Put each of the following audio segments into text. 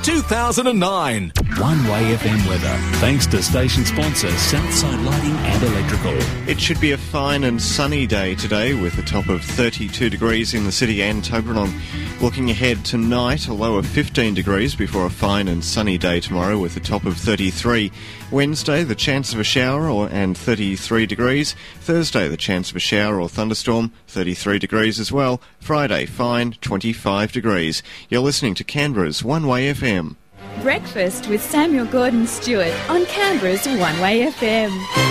2009. One Way FM weather, thanks to station sponsor Southside Lighting and Electrical. It should be a fine and sunny day today with a top of 32 degrees in the city and Toblerone. Looking ahead tonight, a low of 15 degrees before a fine and sunny day tomorrow with a top of 33. Wednesday, the chance of a shower and 33 degrees. Thursday, the chance of a shower or thunderstorm, 33 degrees as well. Friday, fine, 25 degrees. You're listening to Canberra's One Way FM. Breakfast with Samuel Gordon-Stewart on Canberra's One Way FM.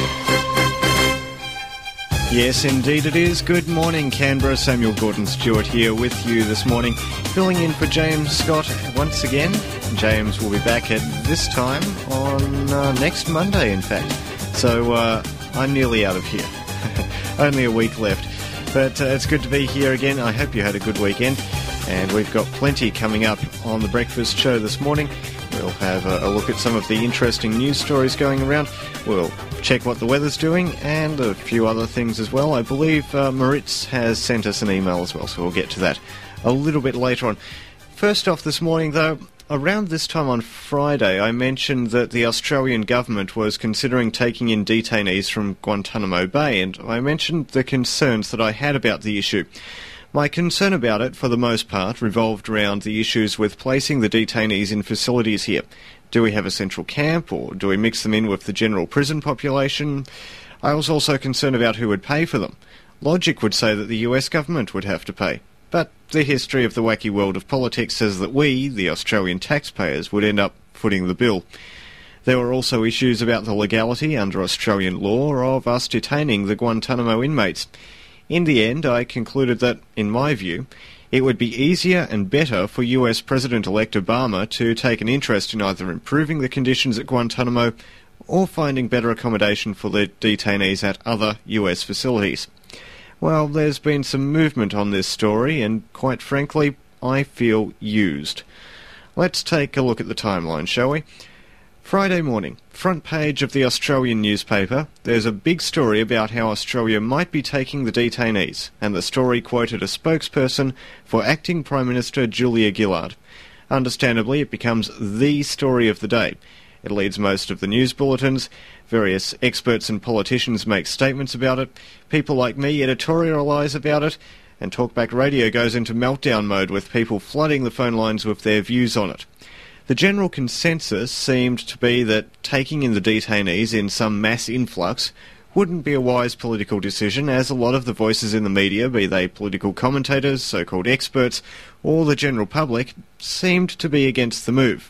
Yes, indeed it is. Good morning, Canberra. Samuel Gordon-Stewart here with you this morning, filling in for James Scott once again. James will be back at this time on next Monday, in fact. So I'm nearly out of here. Only a week left. But it's good to be here again. I hope you had a good weekend. And we've got plenty coming up on the breakfast show this morning. We'll have a look at some of the interesting news stories going around. We'll check what the weather's doing and a few other things as well. I believe Maritz has sent us an email as well, so we'll get to that a little bit later on. First off this morning, though, around this time on Friday, I mentioned that the Australian government was considering taking in detainees from Guantanamo Bay, and I mentioned the concerns that I had about the issue. My concern about it, for the most part, revolved around the issues with placing the detainees in facilities here. Do we have a central camp, or do we mix them in with the general prison population? I was also concerned about who would pay for them. Logic would say that the US government would have to pay, but the history of the wacky world of politics says that we, the Australian taxpayers, would end up footing the bill. There were also issues about the legality under Australian law of us detaining the Guantanamo inmates. In the end, I concluded that, in my view, it would be easier and better for US President-elect Obama to take an interest in either improving the conditions at Guantanamo or finding better accommodation for the detainees at other US facilities. Well, there's been some movement on this story, and quite frankly, I feel used. Let's take a look at the timeline, shall we? Friday morning, front page of the Australian newspaper, there's a big story about how Australia might be taking the detainees, and the story quoted a spokesperson for Acting Prime Minister Julia Gillard. Understandably, it becomes the story of the day. It leads most of the news bulletins, various experts and politicians make statements about it, people like me editorialise about it, and Talkback Radio goes into meltdown mode with people flooding the phone lines with their views on it. The general consensus seemed to be that taking in the detainees in some mass influx wouldn't be a wise political decision, as a lot of the voices in the media, be they political commentators, so-called experts, or the general public, seemed to be against the move.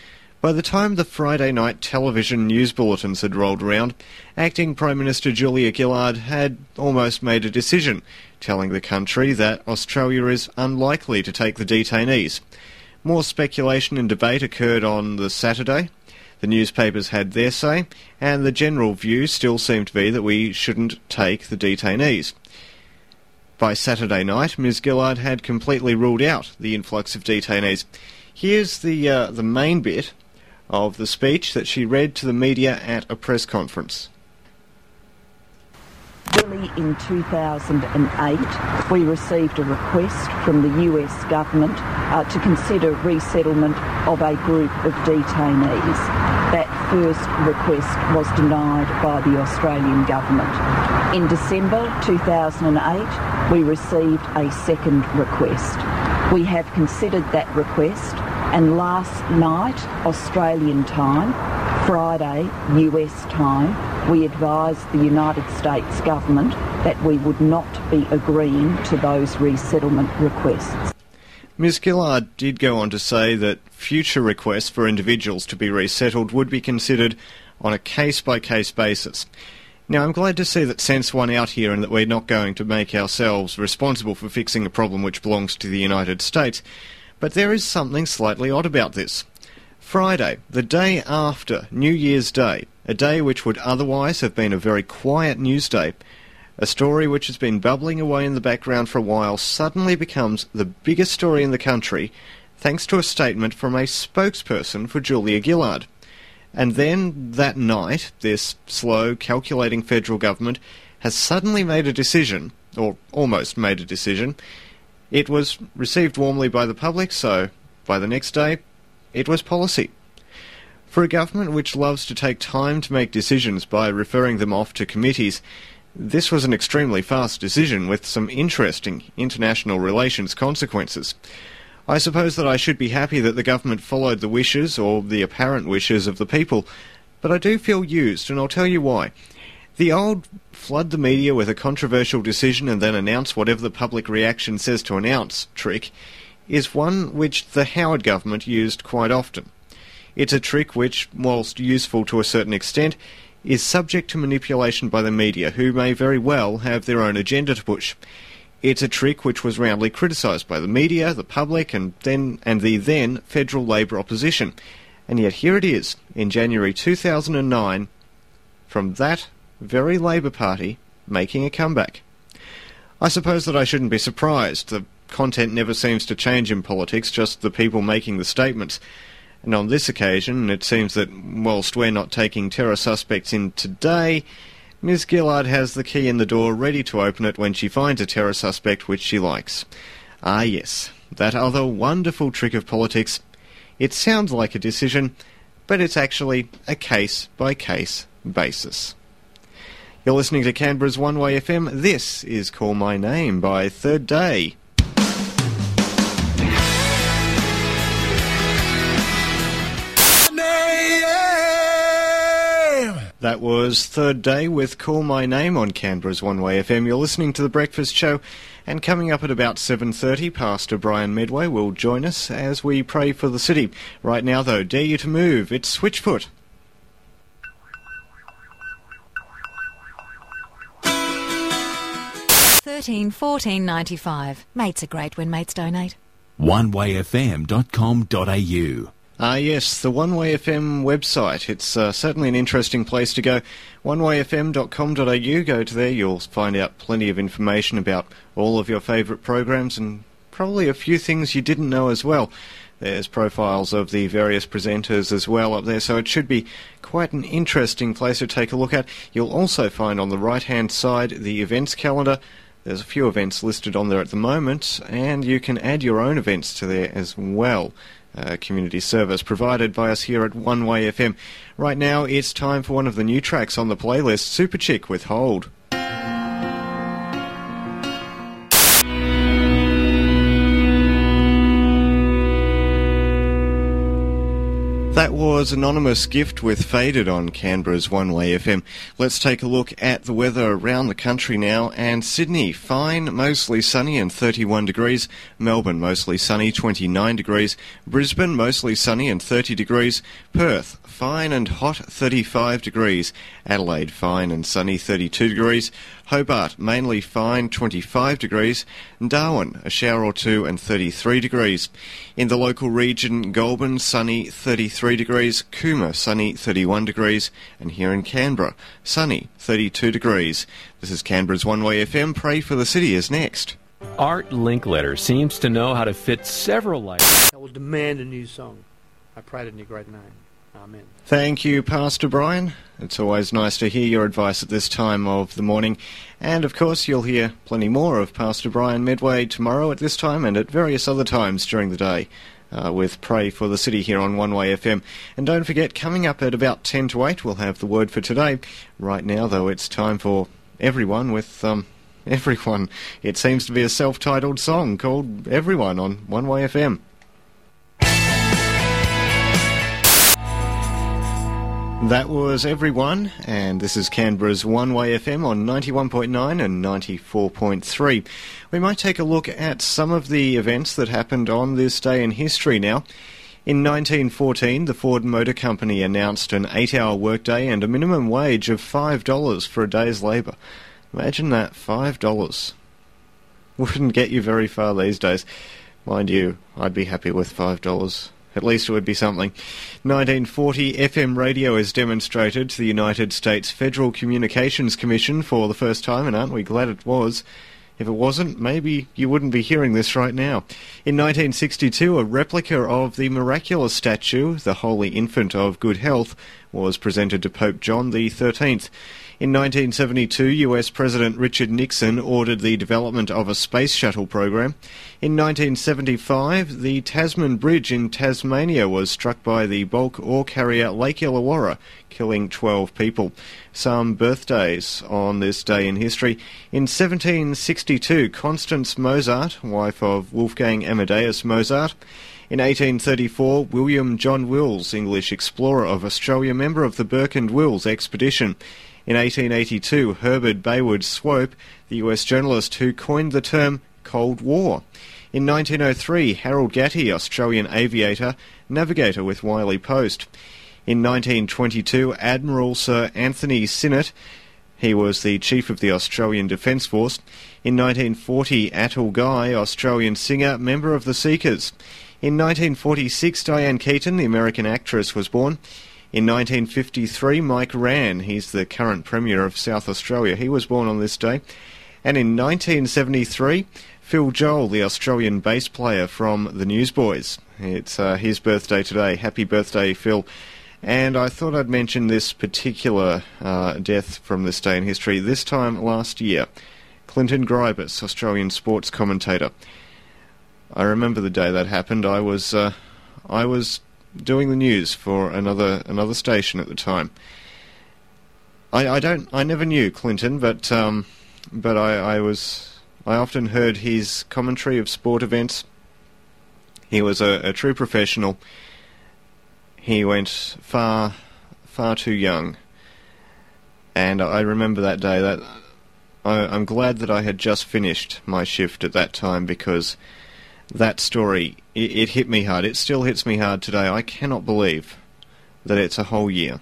By the time the Friday night television news bulletins had rolled around, Acting Prime Minister Julia Gillard had almost made a decision, telling the country that Australia is unlikely to take the detainees. More speculation and debate occurred on the Saturday. The newspapers had their say, and the general view still seemed to be that we shouldn't take the detainees. By Saturday night, Ms Gillard had completely ruled out the influx of detainees. Here's the main bit of the speech that she read to the media at a press conference. Early in 2008, we received a request from the US government to consider resettlement of a group of detainees. That first request was denied by the Australian government. In December 2008, we received a second request. We have considered that request, and last night, Australian time, Friday, US time, we advised the United States government that we would not be agreeing to those resettlement requests. Ms Gillard did go on to say that future requests for individuals to be resettled would be considered on a case-by-case basis. Now, I'm glad to see that sense won out here and that we're not going to make ourselves responsible for fixing a problem which belongs to the United States, but there is something slightly odd about this. Friday, the day after New Year's Day, a day which would otherwise have been a very quiet news day, a story which has been bubbling away in the background for a while suddenly becomes the biggest story in the country, thanks to a statement from a spokesperson for Julia Gillard. And then, that night, this slow, calculating federal government has suddenly made a decision, or almost made a decision. It was received warmly by the public, so by the next day, It was policy. For a government which loves to take time to make decisions by referring them off to committees, this was an extremely fast decision with some interesting international relations consequences. I suppose that I should be happy that the government followed the wishes, or the apparent wishes, of the people, but I do feel used, and I'll tell you why. The old flood the media with a controversial decision and then announce whatever the public reaction says to announce trick is one which the Howard government used quite often. It's a trick which, whilst useful to a certain extent, is subject to manipulation by the media, who may very well have their own agenda to push. It's a trick which was roundly criticised by the media, the public, and the then federal Labor opposition. And yet here it is, in January 2009, from that very Labor Party making a comeback. I suppose that I shouldn't be surprised. The content never seems to change in politics, just the people making the statements. And on this occasion, it seems that whilst we're not taking terror suspects in today, Ms Gillard has the key in the door ready to open it when she finds a terror suspect which she likes. Ah yes, that other wonderful trick of politics. It sounds like a decision, but it's actually a case-by-case basis. You're listening to Canberra's One Way FM. This is Call My Name by Third Day. That was Third Day with Call My Name on Canberra's One Way FM. You're listening to The Breakfast Show, and coming up at about 7:30, Pastor Brian Medway will join us as we pray for the city. Right now, though, dare you to move. It's Switchfoot. $13.14.95. Mates are great when mates donate. onewayfm.com.au. Ah yes, the One Way FM website. It's certainly an interesting place to go. onewayfm.com.au. Go to there, you'll find out plenty of information about all of your favourite programs and probably a few things you didn't know as well. There's profiles of the various presenters as well up there, so it should be quite an interesting place to take a look at. You'll also find on the right-hand side the events calendar. There's a few events listed on there at the moment, and you can add your own events to there as well. Community service provided by us here at One Way FM. Right now, it's time for one of the new tracks on the playlist, Super Chick with Hold. That was Anonymous Gift with Faded on Canberra's One Way FM. Let's take a look at the weather around the country now. And Sydney, fine, mostly sunny and 31 degrees. Melbourne, mostly sunny, 29 degrees. Brisbane, mostly sunny and 30 degrees. Perth, fine and hot, 35 degrees. Adelaide, fine and sunny, 32 degrees. Hobart, mainly fine, 25 degrees. Darwin, a shower or two and 33 degrees. In the local region, Goulburn, sunny, 33 degrees. Cooma, sunny, 31 degrees. And here in Canberra, sunny, 32 degrees. This is Canberra's One Way FM. Pray for the City is next. Art Linkletter seems to know how to fit several lights. I will demand a new song. I prayed in your great name. Amen. Thank you, Pastor Brian. It's always nice to hear your advice at this time of the morning. And, of course, you'll hear plenty more of Pastor Brian Medway tomorrow at this time and at various other times during the day with Pray for the City here on One Way FM. And don't forget, coming up at about 10 to 8, we'll have the word for today. Right now, though, it's time for Everyone with Everyone. It seems to be a self-titled song called Everyone on One Way FM. That was Everyone, and this is Canberra's One Way FM on 91.9 and 94.3. We might take a look at some of the events that happened on this day in history now. In 1914, the Ford Motor Company announced an 8-hour workday and a minimum wage of $5 for a day's labour. Imagine that, $5. Wouldn't get you very far these days. Mind you, I'd be happy with $5. At least it would be something. 1940, FM radio is demonstrated to the United States Federal Communications Commission for the first time, and aren't we glad it was? If it wasn't, maybe you wouldn't be hearing this right now. In 1962, a replica of the miraculous statue, the Holy Infant of Good Health, was presented to Pope John XIII. In 1972, US President Richard Nixon ordered the development of a space shuttle program. In 1975, the Tasman Bridge in Tasmania was struck by the bulk ore carrier Lake Illawarra, killing 12 people. Some birthdays on this day in history. In 1762, Constance Mozart, wife of Wolfgang Amadeus Mozart. In 1834, William John Wills, English explorer of Australia, member of the Burke and Wills expedition. In 1882, Herbert Baywood Swope, the US journalist who coined the term Cold War. In 1903, Harold Gatty, Australian aviator, navigator with Wiley Post. In 1922, Admiral Sir Anthony Sinnott, he was the chief of the Australian Defence Force. In 1940, Atul Gai, Australian singer, member of the Seekers. In 1946, Diane Keaton, the American actress, was born. In 1953, Mike Rann, he's the current Premier of South Australia, he was born on this day. And in 1973, Phil Joel, the Australian bass player from the Newsboys. It's his birthday today. Happy birthday, Phil. And I thought I'd mention this particular death from this day in history. This time last year, Clinton Gribus, Australian sports commentator. I remember the day that happened. I was doing the news for another station at the time. I never knew Clinton, but I often heard his commentary of sport events. He was a true professional. He went far too young, and I remember that day. That I'm glad that I had just finished my shift at that time, because that story, it hit me hard. It still hits me hard today. I cannot believe that it's a whole year.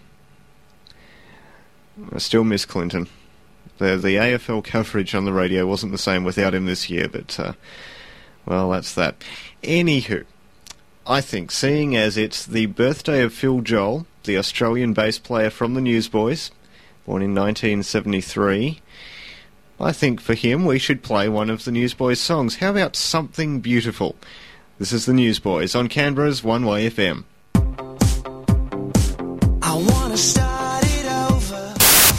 I still miss Clinton. The AFL coverage on the radio wasn't the same without him this year, but, well, that's that. Anywho, I think, seeing as it's the birthday of Phil Joel, the Australian bass player from the Newsboys, born in 1973, I think for him we should play one of the Newsboys' songs. How about Something Beautiful? This is the Newsboys on Canberra's One Way FM. I want to start it over.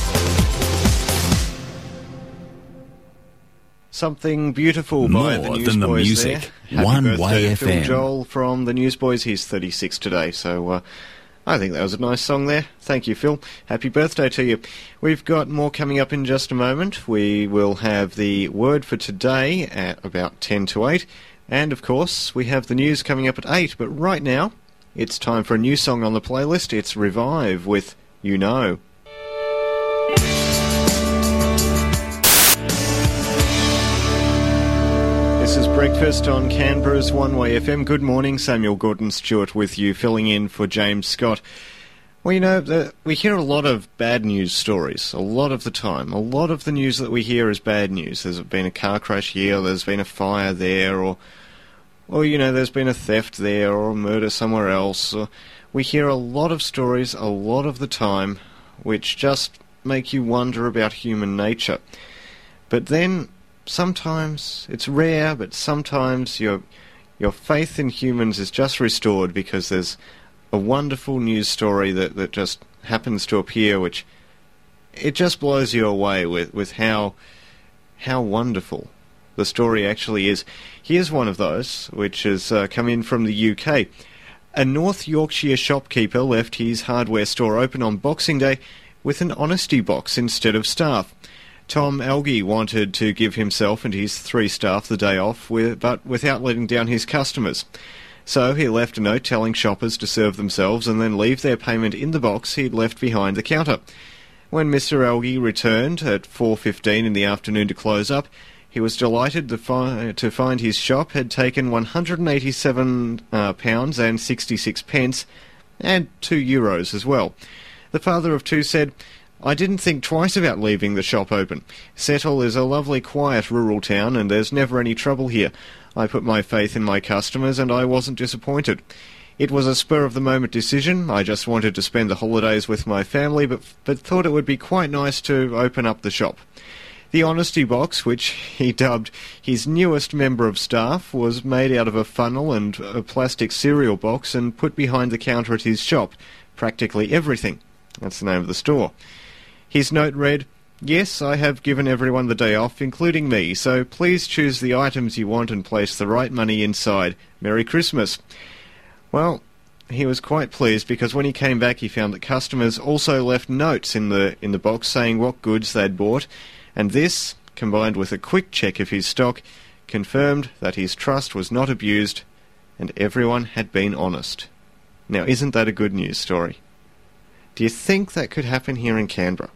Something Beautiful by the More Newsboys than the music. there. Happy One birthday Way to Phil FM. Joel from the Newsboys. He's 36 today, so I think that was a nice song there. Thank you, Phil. Happy birthday to you. We've got more coming up in just a moment. We will have the word for today at about 10 to 8. And, of course, we have the news coming up at 8. But right now, it's time for a new song on the playlist. It's Revive with You Know. This is Breakfast on Canberra's One Way FM. Good morning, Samuel Gordon-Stewart with you, filling in for James Scott. Well, you know, we hear a lot of bad news stories, a lot of the time. A lot of the news that we hear is bad news. There's been a car crash here, there's been a fire there, or you know, there's been a theft there, or a murder somewhere else. We hear a lot of stories a lot of the time, which just make you wonder about human nature. But then, sometimes, it's rare, but sometimes your faith in humans is just restored because there's a wonderful news story that just happens to appear, which it just blows you away with how wonderful the story actually is. Here's one of those, which has come in from the UK. A North Yorkshire shopkeeper left his hardware store open on Boxing Day with an honesty box instead of staff. Tom Algie wanted to give himself and his 3 staff the day off, but without letting down his customers. So he left a note telling shoppers to serve themselves and then leave their payment in the box he'd left behind the counter. When Mr. Algie returned at 4:15 in the afternoon to close up, he was delighted to find his shop had taken £187 and 66 pence and €2 as well. The father of 2 said, "I didn't think twice about leaving the shop open. Settle is a lovely quiet rural town and there's never any trouble here. I put my faith in my customers and I wasn't disappointed. It was a spur-of-the-moment decision. I just wanted to spend the holidays with my family but thought it would be quite nice to open up the shop." The honesty box, which he dubbed his newest member of staff, was made out of a funnel and a plastic cereal box and put behind the counter at his shop. Practically everything That's the name of the store. His note read, "Yes, I have given everyone the day off, including me, so please choose the items you want and place the right money inside. Merry Christmas." Well, he was quite pleased because when he came back he found that customers also left notes in the box saying what goods they'd bought, and this, combined with a quick check of his stock, confirmed that his trust was not abused and everyone had been honest. Now, isn't that a good news story? Do you think that could happen here in Canberra?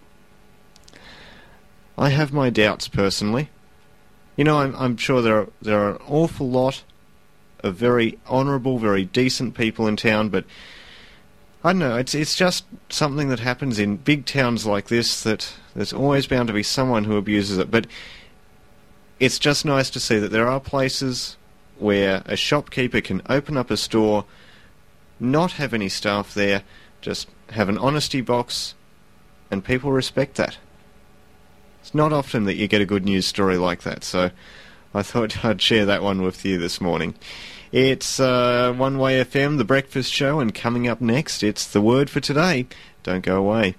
I have my doubts personally. You know, I'm sure there are an awful lot of very honourable, very decent people in town, but I don't know, it's just something that happens in big towns like this, that there's always bound to be someone who abuses it. But it's just nice to see that there are places where a shopkeeper can open up a store, not have any staff there, just have an honesty box, and people respect that. It's not often that you get a good news story like that, so I thought I'd share that one with you this morning. It's One Way FM, The Breakfast Show, and coming up next, it's The Word for Today. Don't go away.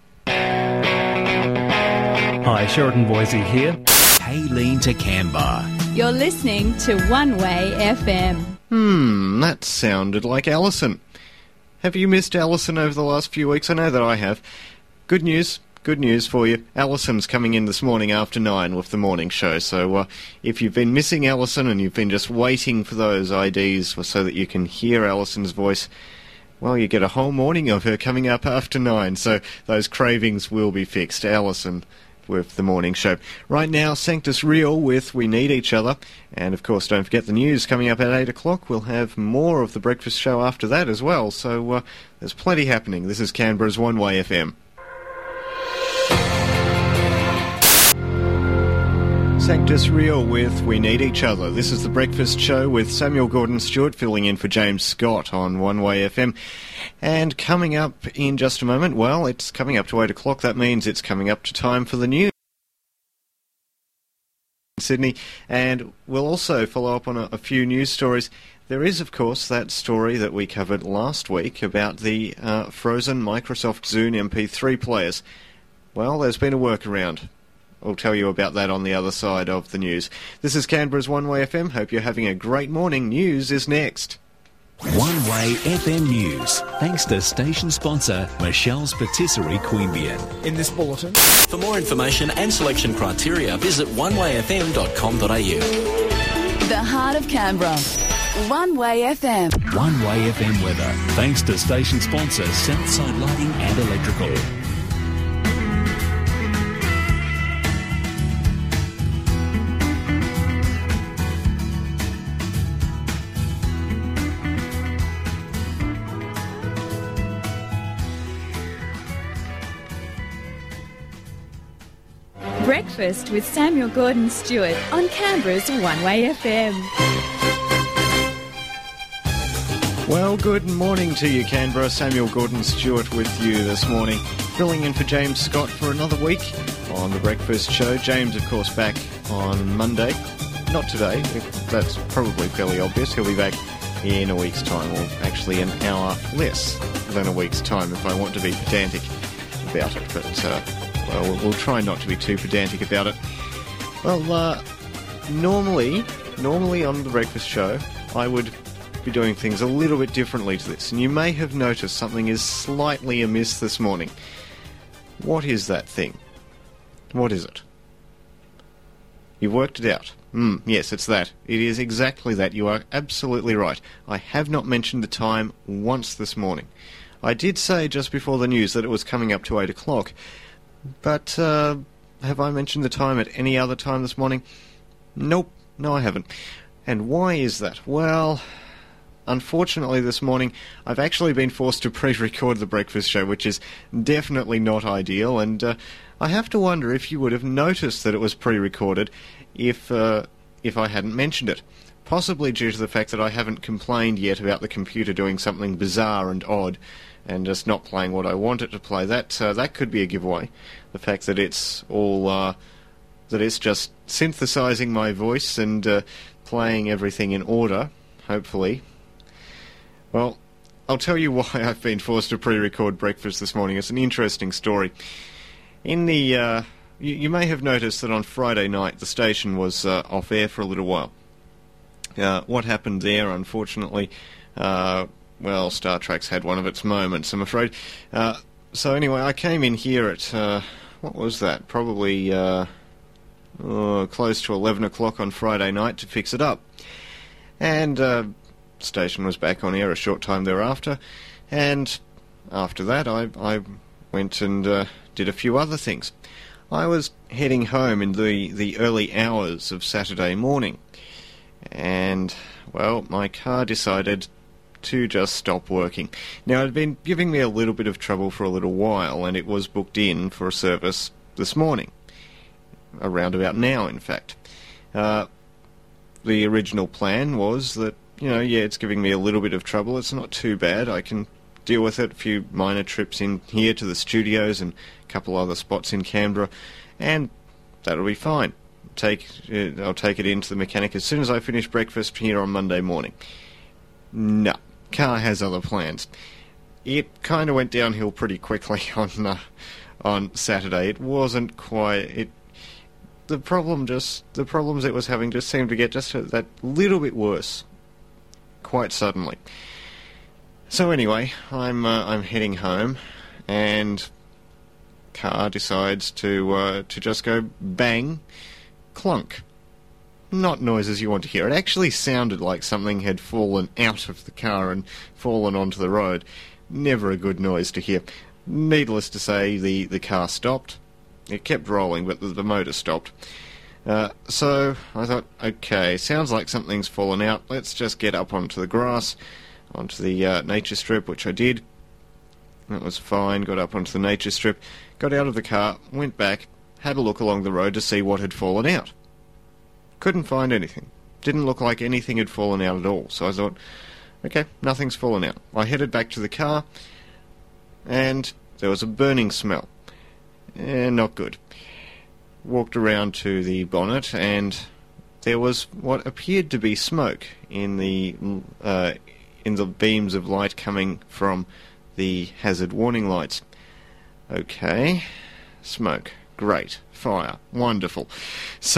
Hi, Sheridan Boise here. Kayleen to Canberra. You're listening to One Way FM. That sounded like Alison. Have you missed Alison over the last few weeks? I know that I have. Good news for you. Alison's coming in this morning after 9 with the morning show, so if you've been missing Alison and you've been just waiting for those IDs so that you can hear Alison's voice, well, you get a whole morning of her coming up after 9, so those cravings will be fixed. Alison with the morning show. Right now, Sanctus Real with We Need Each Other, and of course don't forget the news coming up at 8 o'clock. We'll have more of the breakfast show after that as well, so there's plenty happening. This is Canberra's One Way FM. Sanctus Real with We Need Each Other. This is the breakfast show with Samuel Gordon-Stewart filling in for James Scott on One Way FM. And coming up in just a moment, well, it's coming up to 8 o'clock. That means it's coming up to time for the news in Sydney. And we'll also follow up on a few news stories. There is, of course, that story that we covered last week about the frozen Microsoft Zune MP3 players. Well, there's been a workaround. I'll tell you about that on the other side of the news. This is Canberra's One Way FM. Hope you're having a great morning. News is next. One Way FM News. Thanks to station sponsor Michelle's Patisserie Queanbeyan. In this bulletin, for more information and selection criteria, visit onewayfm.com.au. The heart of Canberra. One Way FM. One Way FM weather. Thanks to station sponsor Southside Lighting and Electrical. Breakfast with Samuel Gordon-Stewart on Canberra's One Way FM. Well, good morning to you, Canberra. Samuel Gordon-Stewart with you this morning, filling in for James Scott for another week on The Breakfast Show. James, of course, back on Monday. Not today. That's probably fairly obvious. He'll be back in a week's time, or actually an hour less than a week's time if I want to be pedantic about it. But, well, we'll try not to be too pedantic about it. Well, normally on The Breakfast Show, I would be doing things a little bit differently to this, and you may have noticed something is slightly amiss this morning. What is that thing? What is it? You've worked it out. Yes, it's that. It is exactly that. You are absolutely right. I have not mentioned the time once this morning. I did say just before the news that it was coming up to 8 o'clock, but have I mentioned the time at any other time this morning? Nope. No, I haven't. And why is that? Well, unfortunately this morning I've actually been forced to pre-record the breakfast show, which is definitely not ideal, and I have to wonder if you would have noticed that it was pre-recorded if I hadn't mentioned it. Possibly due to the fact that I haven't complained yet about the computer doing something bizarre and odd and just not playing what I want it to play. That could be a giveaway. The fact that it's all that it's just synthesizing my voice and playing everything in order, hopefully. Well, I'll tell you why I've been forced to pre-record breakfast this morning. It's an interesting story. In the you may have noticed that on Friday night the station was off air for a little while. What happened there, unfortunately, well, Star Trek's had one of its moments, I'm afraid. So anyway, I came in here at, what was that, probably close to 11 o'clock on Friday night to fix it up. And station was back on air a short time thereafter, and after that I went and did a few other things. I was heading home in the early hours of Saturday morning, and, well, my car decided to just stop working. Now, it had been giving me a little bit of trouble for a little while, and it was booked in for a service this morning. Around about now, in fact. The original plan was that, it's giving me a little bit of trouble. It's not too bad. I can deal with it. A few minor trips in here to the studios and a couple other spots in Canberra, and that'll be fine. I'll take it into the mechanic as soon as I finish breakfast here on Monday morning. No. Car has other plans. It kind of went downhill pretty quickly on Saturday. It wasn't quite... The problems it was having just seemed to get just that little bit worse quite suddenly. So anyway, I'm heading home, and car decides to just go bang, clunk. Not noises you want to hear. It actually sounded like something had fallen out of the car and fallen onto the road. Never a good noise to hear. Needless to say, the car stopped. It kept rolling, but the motor stopped. So I thought, okay, sounds like something's fallen out. Let's just get up onto the grass, onto the nature strip, which I did. That was fine. Got up onto the nature strip, got out of the car, went back, had a look along the road to see what had fallen out. Couldn't find anything. Didn't look like anything had fallen out at all. So I thought, okay, nothing's fallen out. I headed back to the car, and there was a burning smell. Not good. Walked around to the bonnet, and there was what appeared to be smoke in the beams of light coming from the hazard warning lights. Okay, smoke. Great. Fire. Wonderful. So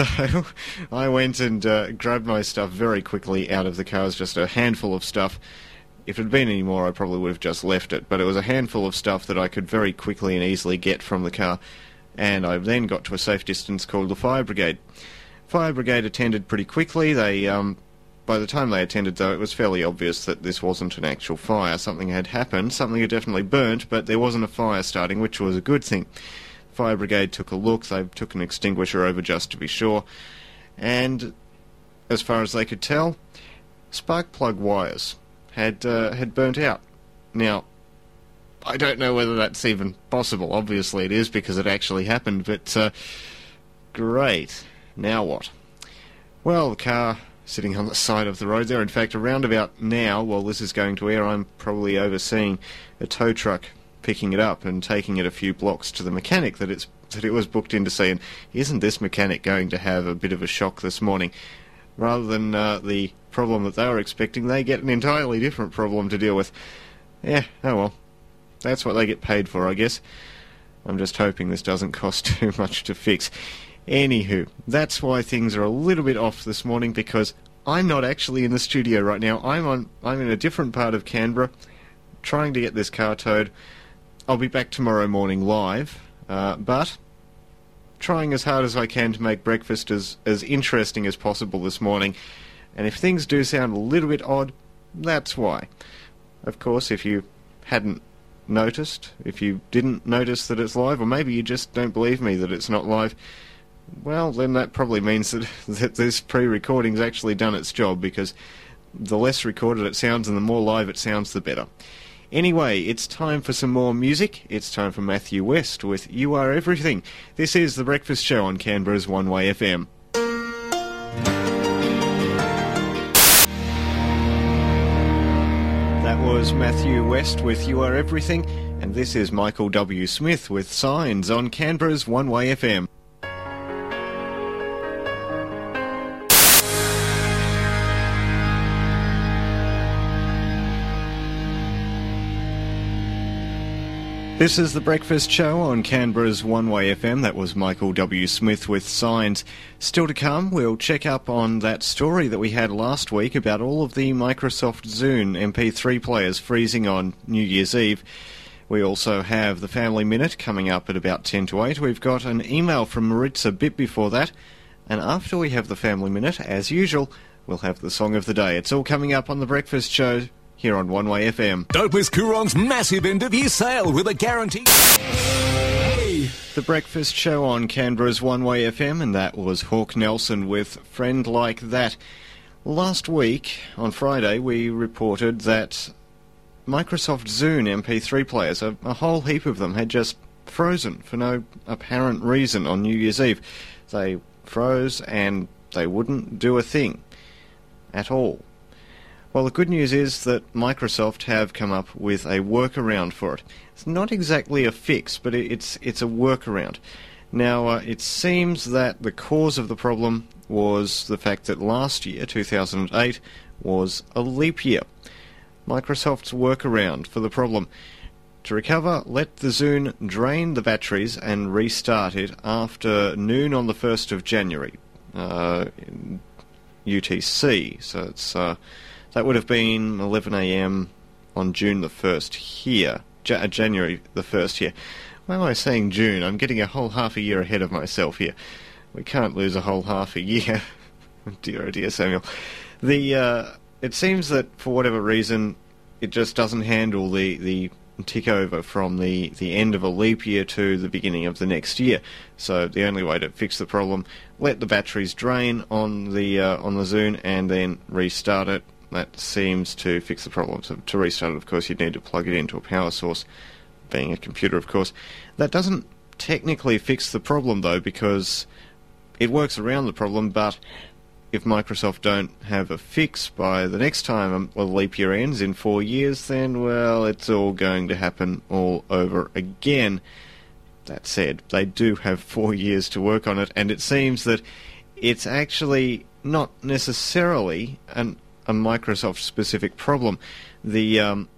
I went and grabbed my stuff very quickly out of the car. It was just a handful of stuff. If it had been any more, I probably would have just left it. But it was a handful of stuff that I could very quickly and easily get from the car. And I then got to a safe distance called the fire brigade. Fire brigade attended pretty quickly. They, by the time they attended, though, it was fairly obvious that this wasn't an actual fire. Something had happened. Something had definitely burnt, but there wasn't a fire starting, which was a good thing. Fire brigade took a look. They took an extinguisher over just to be sure, and as far as they could tell, spark plug wires had burnt out. Now, I don't know whether that's even possible. Obviously it is, because it actually happened, but great. Now what? Well, the car sitting on the side of the road there. In fact, around about now, while this is going to air, I'm probably overseeing a tow truck picking it up and taking it a few blocks to the mechanic that it was booked in to see. And isn't this mechanic going to have a bit of a shock this morning? Rather than the problem that they were expecting, they get an entirely different problem to deal with. Yeah, oh well. That's what they get paid for, I guess. I'm just hoping this doesn't cost too much to fix. Anywho, that's why things are a little bit off this morning, because I'm not actually in the studio right now. I'm in a different part of Canberra, trying to get this car towed. I'll be back tomorrow morning live, but trying as hard as I can to make breakfast as interesting as possible this morning. And if things do sound a little bit odd, that's why. Of course, if you hadn't noticed, if you didn't notice that it's live, or maybe you just don't believe me that it's not live, well, then that probably means that this pre-recording's actually done its job, because the less recorded it sounds and the more live it sounds, the better. Anyway, it's time for some more music. It's time for Matthew West with You Are Everything. This is The Breakfast Show on Canberra's One Way FM. That was Matthew West with You Are Everything, and this is Michael W. Smith with Signs on Canberra's One Way FM. This is The Breakfast Show on Canberra's One Way FM. That was Michael W. Smith with Signs. Still to come, we'll check up on that story that we had last week about all of the Microsoft Zune MP3 players freezing on New Year's Eve. We also have the Family Minute coming up at about 10 to 8. We've got an email from Maritza a bit before that. And after we have the Family Minute, as usual, we'll have the Song of the Day. It's all coming up on The Breakfast Show here on One Way FM. Don't miss Coorong's massive end-of-year sale with a guarantee. Hey! The Breakfast Show on Canberra's One Way FM, and that was Hawk Nelson with Friend Like That. Last week, on Friday, we reported that Microsoft Zune MP3 players, a whole heap of them, had just frozen for no apparent reason on New Year's Eve. They froze and they wouldn't do a thing at all. Well, the good news is that Microsoft have come up with a workaround for it. It's not exactly a fix, but it's a workaround. Now, it seems that the cause of the problem was the fact that last year, 2008, was a leap year. Microsoft's workaround for the problem: to recover, let the Zune drain the batteries and restart it after noon on the 1st of January, UTC. So it's that would have been 11 a.m. on June the 1st here, January the 1st here. Why am I saying June? I'm getting a whole half a year ahead of myself here. We can't lose a whole half a year. Dear, oh dear, Samuel. It seems that for whatever reason, it just doesn't handle the tick over from the end of a leap year to the beginning of the next year. So the only way to fix the problem: let the batteries drain on the Zune and then restart it. That seems to fix the problem. So to restart it, of course, you'd need to plug it into a power source, being a computer, of course. That doesn't technically fix the problem, though, because it works around the problem, but if Microsoft don't have a fix by the next time a leap year ends in 4 years, then, well, it's all going to happen all over again. That said, they do have 4 years to work on it, and it seems that it's actually not necessarily a Microsoft-specific problem. The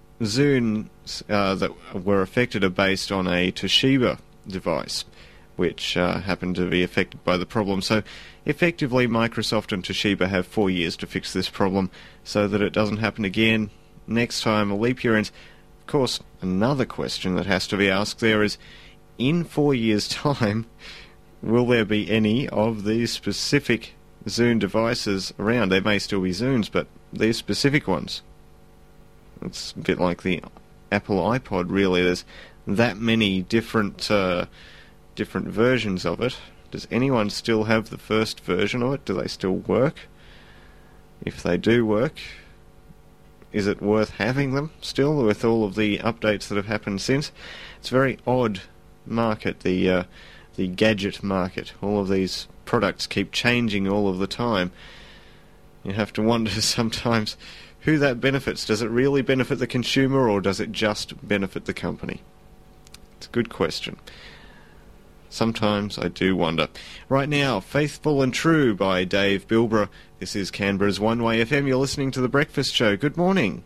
Zunes that were affected are based on a Toshiba device, which happened to be affected by the problem. So effectively, Microsoft and Toshiba have 4 years to fix this problem so that it doesn't happen again next time a leap year ends. Of course, another question that has to be asked there is, in 4 years' time, will there be any of these specific Zune devices around? There may still be Zunes, but these specific ones. It's a bit like the Apple iPod, really. There's that many different versions of it. Does anyone still have the first version of it? Do they still work? If they do work, is it worth having them still with all of the updates that have happened since? It's a very odd market, the gadget market. All of these products keep changing all of the time. You have to wonder sometimes who that benefits. Does it really benefit the consumer, or does it just benefit the company? It's a good question. Sometimes I do wonder. Right now, Faithful and True by Dave Bilbrough. This is Canberra's One Way FM. You're listening to The Breakfast Show. Good morning.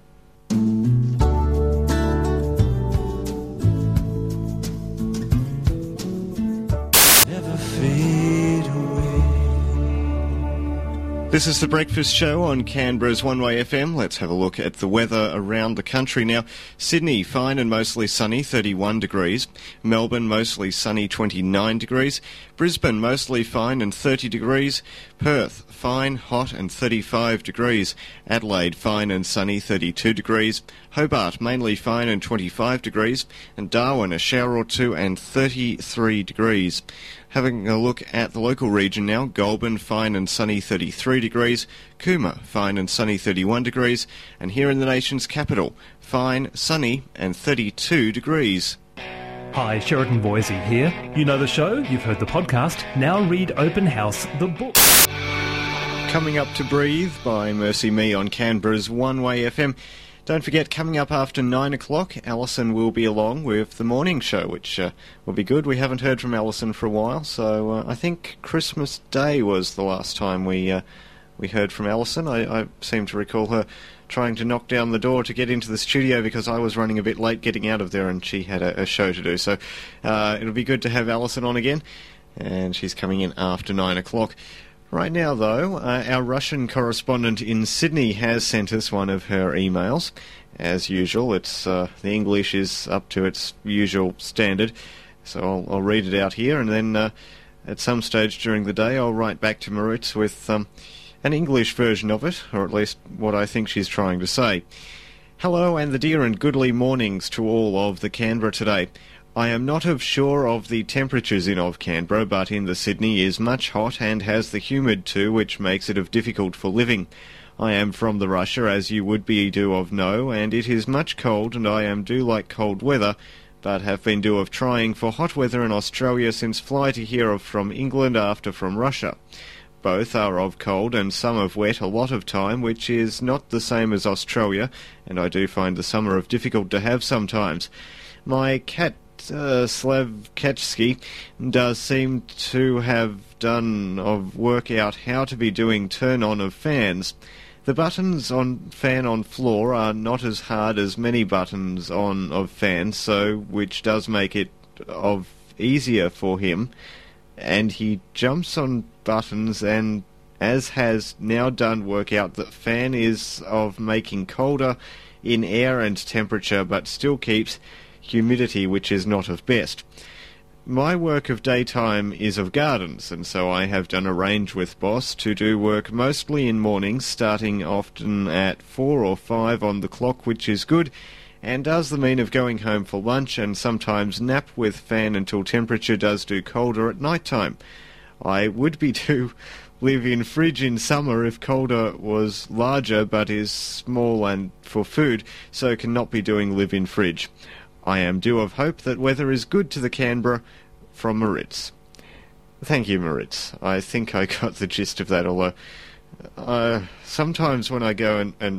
Never fade away. This is The Breakfast Show on Canberra's One Way FM. Let's have a look at the weather around the country now. Sydney, fine and mostly sunny, 31 degrees. Melbourne, mostly sunny, 29 degrees. Brisbane, mostly fine and 30 degrees. Perth, fine, hot and 35 degrees. Adelaide, fine and sunny, 32 degrees. Hobart, mainly fine and 25 degrees. And Darwin, a shower or two and 33 degrees. Having a look at the local region now, Goulburn, fine and sunny, 33 degrees. Cooma, fine and sunny, 31 degrees. And here in the nation's capital, fine, sunny and 32 degrees. Hi, Sheraton Boise here. You know the show, you've heard the podcast. Now read Open House, the book. Coming up to Breathe by Mercy Me on Canberra's One Way FM. Don't forget, coming up after 9 o'clock, Alison will be along with the morning show, which will be good. We haven't heard from Alison for a while, so I think Christmas Day was the last time we heard from Alison. I seem to recall her trying to knock down the door to get into the studio because I was running a bit late getting out of there and she had a show to do. So it'll be good to have Alison on again, and she's coming in after 9 o'clock. Right now, though, our Russian correspondent in Sydney has sent us one of her emails. As usual, it's the English is up to its usual standard, so I'll read it out here, and then at some stage during the day I'll write back to Maritz with an English version of it, or at least what I think she's trying to say. Hello, and the dear and goodly mornings to all of the Canberra today. I am not sure of the temperatures in of Canberra, but in the Sydney is much hot and has the humid too, which makes it of difficult for living. I am from the Russia, as you would be do of know, and it is much cold, and I am do like cold weather, but have been do of trying for hot weather in Australia since fly to hear of from England after from Russia. Both are of cold and some of wet a lot of time, which is not the same as Australia, and I do find the summer of difficult to have sometimes. My cat Slavketsky does seem to have done of work out how to be doing turn-on of fans. The buttons on fan on floor are not as hard as many buttons on of fans, so which does make it of easier for him, and he jumps on buttons and as has now done work out that fan is of making colder in air and temperature, but still keeps humidity, which is not of best. My work of daytime is of gardens, and so I have done a range with Boss to do work mostly in mornings, starting often at 4 or 5 on the clock, which is good, and does the mean of going home for lunch and sometimes nap with fan until temperature does do colder at night time. I would be to live in fridge in summer if colder was larger, but is small and for food, so cannot be doing live in fridge. I am due of hope that weather is good to the Canberra, from Maritz. Thank you, Maritz. I think I got the gist of that, although sometimes when I go and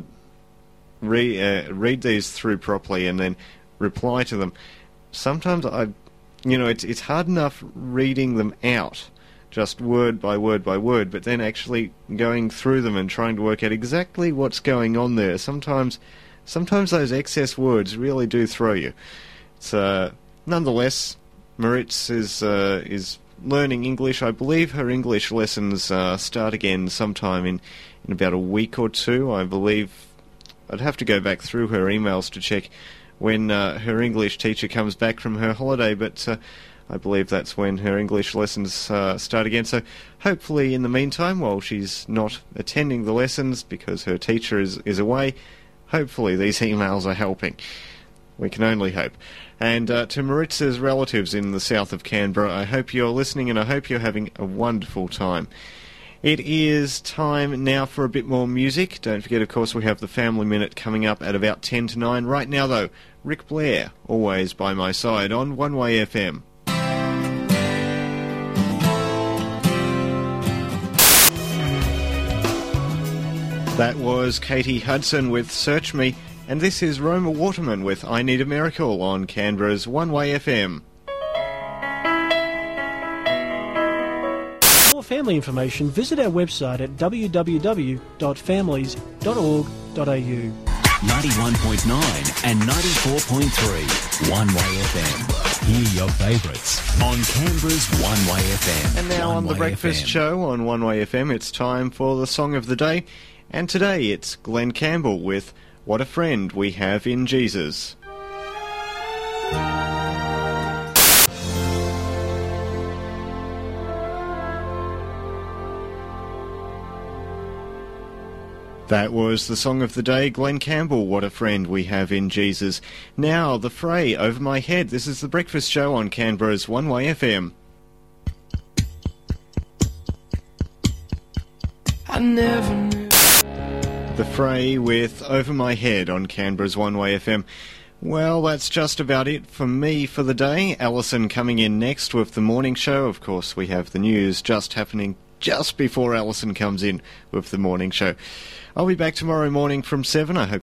read these through properly and then reply to them, sometimes it's hard enough reading them out, just word by word by word, but then actually going through them and trying to work out exactly what's going on there. Sometimes those excess words really do throw you. So, nonetheless, Maritz is learning English. I believe her English lessons start again sometime in about a week or two. I believe I'd have to go back through her emails to check when her English teacher comes back from her holiday, but I believe that's when her English lessons start again. So hopefully in the meantime, while she's not attending the lessons because her teacher is away, hopefully these emails are helping. We can only hope. And to Maritz's relatives in the south of Canberra, I hope you're listening and I hope you're having a wonderful time. It is time now for a bit more music. Don't forget, of course, we have the Family Minute coming up at about 10 to 9. Right now, though, Rick Blair, Always By My Side on One Way FM. That was Katie Hudson with Search Me, and this is Roma Waterman with I Need a Miracle on Canberra's One Way FM. For more family information, visit our website at www.families.org.au. 91.9 and 94.3 One Way FM. Hear your favourites on Canberra's One Way FM. And now on the Breakfast Show on One Way FM, it's time for the Song of the Day. And today it's Glenn Campbell with What a Friend We Have in Jesus. That was the Song of the Day, Glenn Campbell, What a Friend We Have in Jesus. Now, The Fray, Over My Head. This is The Breakfast Show on Canberra's One Way FM. I never knew. The Fray with Over My Head on Canberra's One Way FM. Well, that's just about it for me for the day. Alison coming in next with the morning show. Of course, we have the news just happening just before Alison comes in with the morning show. I'll be back tomorrow morning from 7. I hope